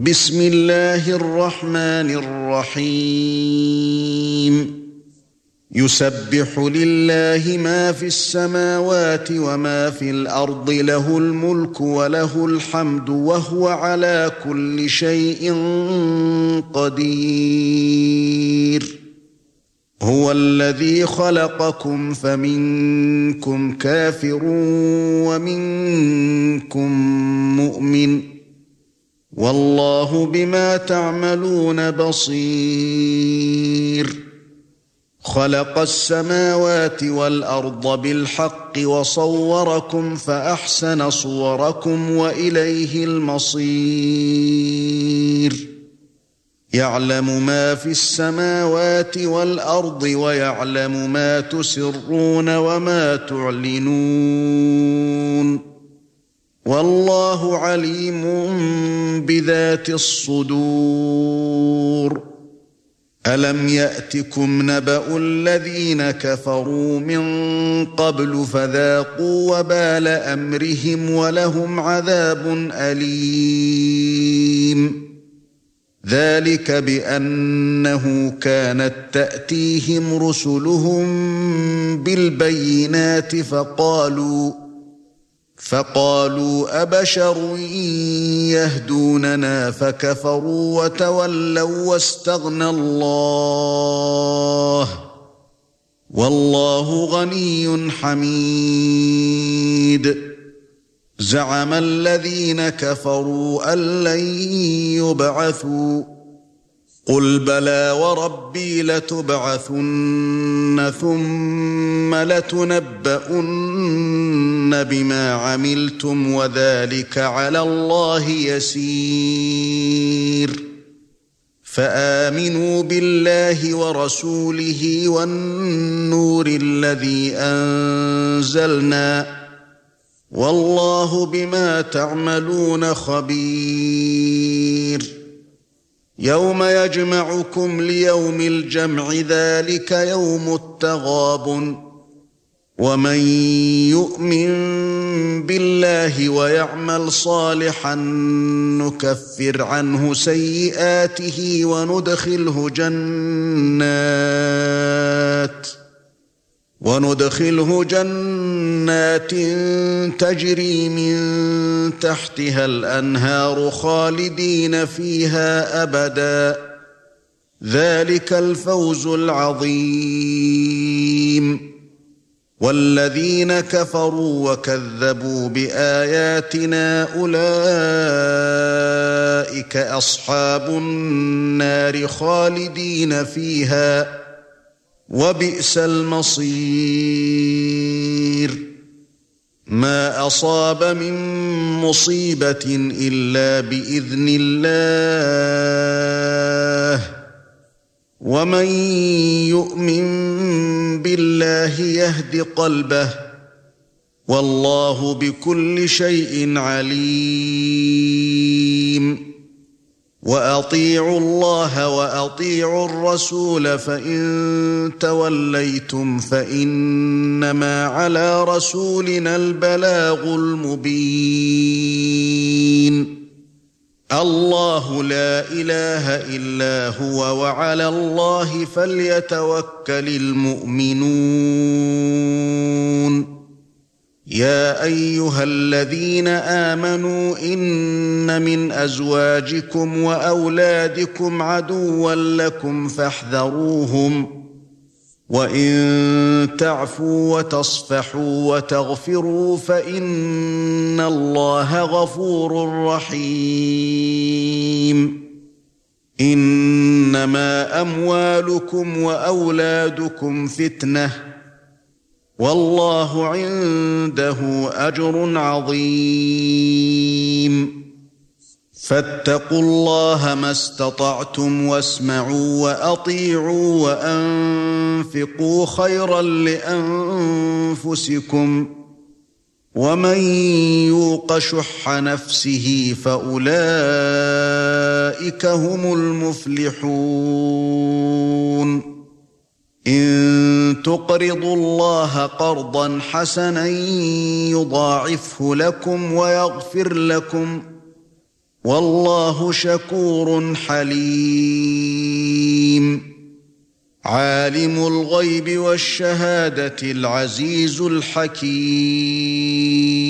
بسم الله الرحمن الرحيم يسبح لله ما في السماوات وما في الأرض له الملك وله الحمد وهو على كل شيء قدير هو الذي خلقكم فمنكم كافر ومنكم مؤمن والله بما تعملون بصير خلق السماوات والأرض بالحق وصوركم فأحسن صوركم وإليه المصير يعلم ما في السماوات والأرض ويعلم ما تسرون وما تعلنون والله عليم بذات الصدور ألم يأتكم نبأ الذين كفروا من قبل فذاقوا وبال أمرهم ولهم عذاب أليم ذلك بأنه كانت تأتيهم رسلهم بالبينات فقالوا أبشر يهدوننا فكفروا وتولوا واستغنى الله والله غني حميد زعم الذين كفروا أن لن يبعثوا قل بلى وربي لتبعثن ثم لتنبؤن بما عملتم وذلك على الله يسير فآمنوا بالله ورسوله والنور الذي أنزلنا والله بما تعملون خبير يوم يجمعكم ليوم الجمع ذلك يوم التغابن ومن يؤمن بالله ويعمل صالحا نكفر عنه سيئاته وندخله جنات تجري من تحتها الأنهار خالدين فيها أبدا ذلك الفوز العظيم والذين كفروا وكذبوا بآياتنا أولئك أصحاب النار خالدين فيها وبئس المصير ما أصاب من مصيبة إلا بإذن الله ومن يؤمن بالله يهد قلبه والله بكل شيء عليم وأطيعوا الله وأطيعوا الرسول فإن توليتم فإنما على رسولنا البلاغ المبين الله لا إله إلا هو وعلى الله فليتوكل المؤمنون يا أيها الذين آمنوا إن من أزواجكم وأولادكم عدوا لكم فاحذروهم وإن تعفوا وتصفحوا وتغفروا فإن الله غفور رحيم إنما أموالكم وأولادكم فتنة والله عنده أجر عظيم فاتقوا الله ما استطعتم واسمعوا وأطيعوا وأنفقوا خيرا لأنفسكم ومن يوق شح نفسه فأولئك هم المفلحون إن تقرضوا الله قرضا حسنا يضاعفه لكم ويغفر لكم والله شكور حليم عالم الغيب والشهادة العزيز الحكيم